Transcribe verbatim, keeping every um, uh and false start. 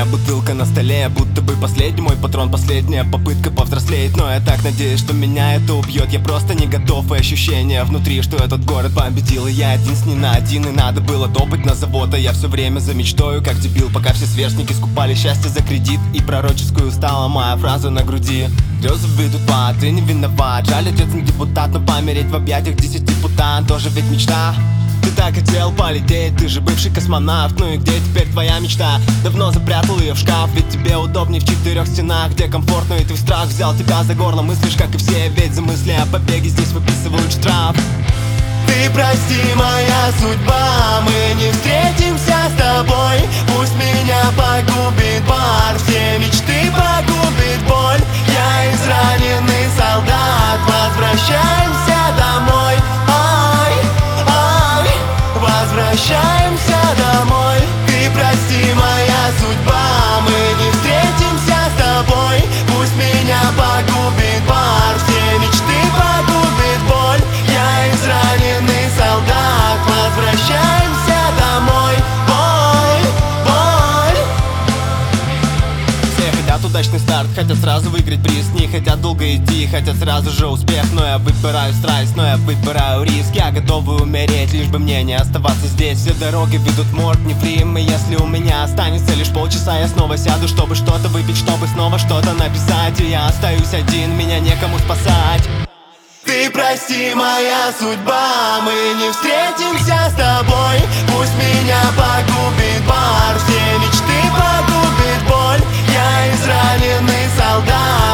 бутылка на столе, будто бы последний мой патрон, последняя попытка повзрослеть. Но я так надеюсь, что меня это убьет. Я просто не готов, и ощущение внутри, что этот город победил. И я один с ней на один, и надо было топать на завод. А я все время за мечтою, как дебил, пока все сверстники скупали счастье за кредит. И пророческую стала моя фраза на груди: слезы выйдут в ад, ты не виноват. Жаль, отец не депутат, но помереть в объятиях десяти путан тоже ведь мечта. Ты так хотел полететь, ты же бывший космонавт. Ну и где теперь твоя мечта? Давно запрятал ее в шкаф, ведь тебе удобнее в четырех стенах, где комфортно, и ты в страх взял тебя за горло. Мыслишь, как и все, ведь за мысли о побеге здесь выписывают штраф. Ты прости, моя судьба, мы не встретимся с тобой. Пусть меня погубит бар, все мечты погубит боль. Я израненный солдат, возвращаемся домой. Ай, ай, возвращаемся домой. Ты прости, моя судьба, мы не встретимся с тобой. Пусть меня погубит бар, все мечты погубит боль. Я израненный солдат, возвращаемся домой. Боль, боль. Все хотят удачный старт, хотят сразу выиграть приз. Не хотят долго идти, хотят сразу же успех. Но я выбираю страсть, но я выбираю риск. Я готовый умереть, лишь бы мне не оставаться здесь. Все дороги ведут в морг, не в Рим. И если у меня останется лишь полчаса, я снова сяду, чтобы что-то выпить, чтобы снова что-то написать. И я остаюсь один, меня некому спасать. Ты прости, моя судьба, мы не встретимся с тобой. Пусть меня погубит бар, все мечты погубит боль. Я израненный солдат,